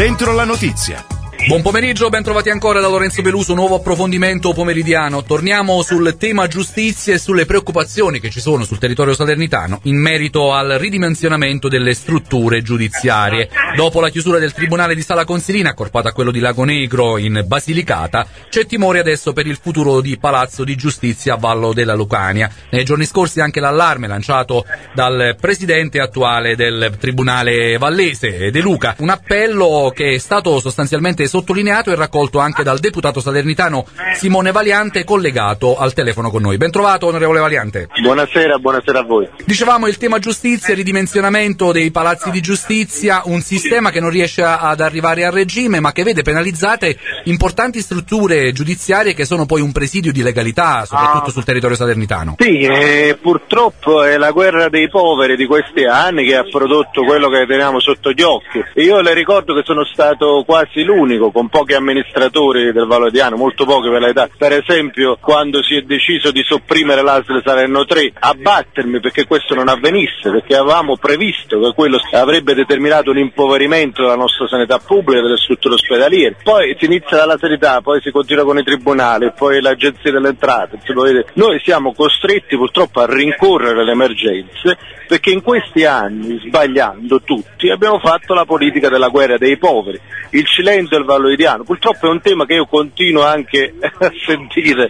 Dentro la notizia. Buon pomeriggio, ben trovati ancora da Lorenzo Peluso, nuovo approfondimento pomeridiano. Torniamo sul tema giustizia e sulle preoccupazioni che ci sono sul territorio salernitano in merito al ridimensionamento delle strutture giudiziarie. Dopo la chiusura del Tribunale di Sala Consilina, accorpata a quello di Lago Negro in Basilicata, c'è timore adesso per il futuro di Palazzo di Giustizia a Vallo della Lucania. Nei giorni scorsi anche l'allarme lanciato dal presidente attuale del Tribunale Vallese, De Luca, un appello che è stato sostanzialmente sottolineato e raccolto anche dal deputato salernitano Simone Valiante, collegato al telefono con noi. Ben trovato, onorevole Valiante. Buonasera a voi. Dicevamo il tema giustizia, ridimensionamento dei palazzi di giustizia, un sistema che non riesce ad arrivare a regime ma che vede penalizzate importanti strutture giudiziarie che sono poi un presidio di legalità, soprattutto sul territorio salernitano. Sì, purtroppo è la guerra dei poveri di questi anni che ha prodotto quello che teniamo sotto gli occhi. Io le ricordo che sono stato quasi l'unico, con pochi amministratori del Valodiano, molto pochi per l'età, per esempio quando si è deciso di sopprimere l'ASL Salerno 3, a battermi perché questo non avvenisse, perché avevamo previsto che quello avrebbe determinato l'impoverimento della nostra sanità pubblica e delle strutture ospedaliere. Poi si inizia dalla sanità, poi si continua con i tribunali, poi l'agenzia delle entrate. Noi siamo costretti purtroppo a rincorrere le emergenze perché in questi anni, sbagliando tutti, abbiamo fatto la politica della guerra dei poveri. Il Cilento e il Valloidiano, purtroppo è un tema che io continuo anche a sentire,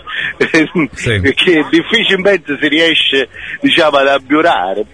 sì, che difficilmente si riesce, diciamo, ad abbiurare,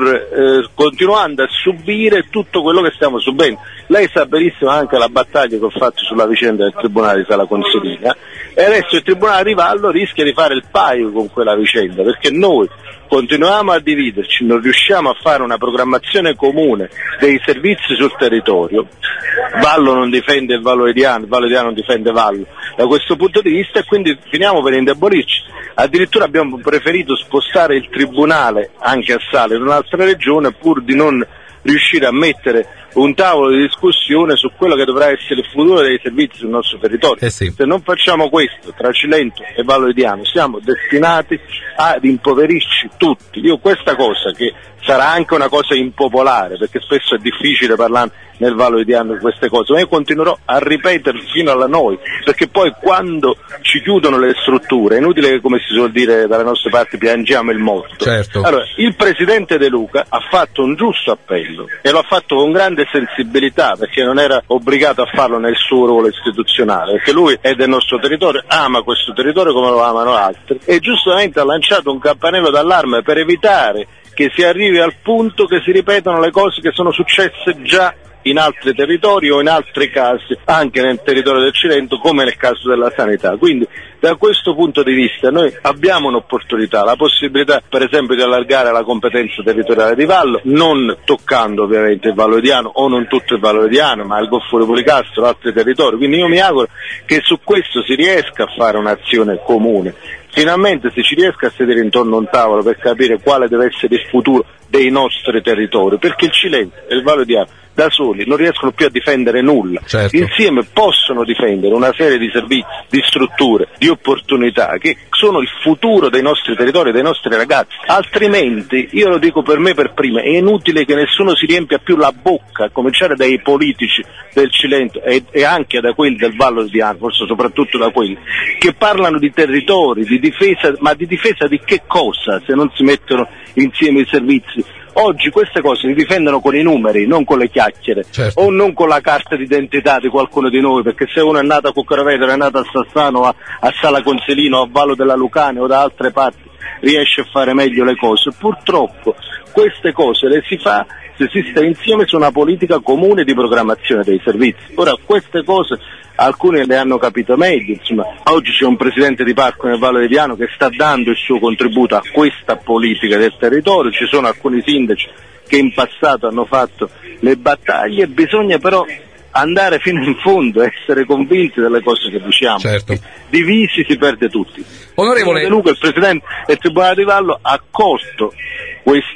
pur continuando a subire tutto quello che stiamo subendo. Lei sa benissimo anche la battaglia che ho fatto sulla vicenda del Tribunale di Sala Consilina, e adesso il Tribunale di Vallo rischia di fare il paio con quella vicenda, perché noi continuiamo a dividerci, non riusciamo a fare una programmazione comune dei servizi sul territorio. Vallo non difende il Valloidiano, il Valloidiano non difende Vallo da questo punto di vista, e quindi finiamo per indebolirci. Addirittura abbiamo preferito spostare il Tribunale anche a Sala in un'altra regione pur di non riuscire a mettere un tavolo di discussione su quello che dovrà essere il futuro dei servizi sul nostro territorio. Sì. Se non facciamo questo tra Cilento e Valloidiano siamo destinati ad impoverirci tutti. Io questa cosa, che sarà anche una cosa impopolare perché spesso è difficile parlare nel Valloidiano di queste cose, ma io continuerò a ripetere fino alla noi, perché poi quando ci chiudono le strutture è inutile che, come si suol dire dalle nostre parti, piangiamo il morto. Certo. Allora, il presidente De Luca ha fatto un giusto appello e lo ha fatto con grande sensibilità, perché non era obbligato a farlo nel suo ruolo istituzionale, perché lui è del nostro territorio, ama questo territorio come lo amano altri, e giustamente ha lanciato un campanello d'allarme per evitare che si arrivi al punto che si ripetano le cose che sono successe già in altri territori o in altri casi, anche nel territorio del Cilento, come nel caso della sanità. Quindi da questo punto di vista noi abbiamo un'opportunità, la possibilità per esempio di allargare la competenza territoriale di Vallo, non toccando ovviamente il Valloidiano o non tutto il Valloidiano, ma il Golfo di Policastro e altri territori. Quindi io mi auguro che su questo si riesca a fare un'azione comune. Finalmente si ci riesca a sedere intorno a un tavolo per capire quale deve essere il futuro dei nostri territori, perché il Cilento e il Valloidiano da soli non riescono più a difendere nulla. Certo. Insieme possono difendere una serie di servizi, di strutture, di opportunità che sono il futuro dei nostri territori, dei nostri ragazzi. Altrimenti, io lo dico per me per prima, è inutile che nessuno si riempia più la bocca, a cominciare dai politici del Cilento e anche da quelli del Valloidiano, forse soprattutto da quelli, che parlano di territori, di difesa, ma di difesa di che cosa se non si mettono insieme i servizi? Oggi queste cose si difendono con i numeri, non con le chiacchiere, certo, o non con la carta d'identità di qualcuno di noi, perché se uno è nato a Cuccarovetro, è nato a Sassano, a Sala Consilino, a Vallo della Lucania o da altre parti, riesce a fare meglio le cose. Purtroppo queste cose le si fa se si sta insieme su una politica comune di programmazione dei servizi. Ora queste cose alcuni le hanno capito meglio, insomma, oggi c'è un presidente di parco nel Valloidiano che sta dando il suo contributo a questa politica del territorio, ci sono alcuni sindaci che in passato hanno fatto le battaglie, bisogna però andare fino in fondo, essere convinti delle cose che diciamo. Certo. Divisi si perde tutti. Onorevole De Luca, il presidente del Tribunale di Vallo, ha colto questa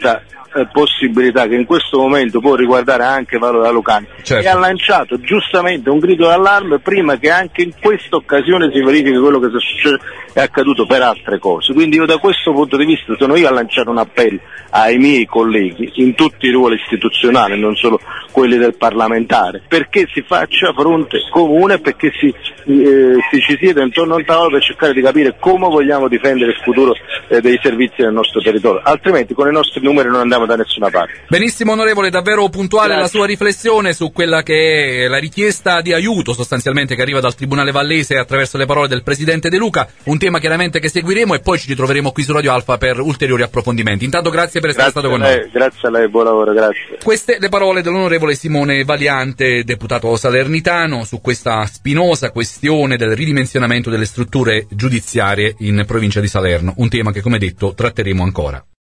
possibilità che in questo momento può riguardare anche Valo Lucania, certo. E ha lanciato giustamente un grido d'allarme prima che anche in questa occasione si verifichi quello che è accaduto per altre cose. Quindi io da questo punto di vista sono io a lanciare un appello ai miei colleghi in tutti i ruoli istituzionali, non solo quelli del parlamentare, perché si faccia fronte comune, perché ci sieda intorno a un tavolo per cercare di capire come vogliamo difendere il futuro dei servizi del nostro territorio, altrimenti con i nostri numeri non andiamo da nessuna parte. Benissimo onorevole, davvero puntuale. Grazie. La sua riflessione su quella che è la richiesta di aiuto sostanzialmente che arriva dal Tribunale Vallese attraverso le parole del Presidente De Luca, un tema chiaramente che seguiremo e poi ci ritroveremo qui su Radio Alfa per ulteriori approfondimenti. Intanto grazie per essere stato con noi. Grazie a lei, buon lavoro, grazie. Queste le parole dell'onorevole Simone Valiante, deputato salernitano, su questa spinosa questione del ridimensionamento delle strutture giudiziarie in provincia di Salerno, un tema che come detto tratteremo ancora.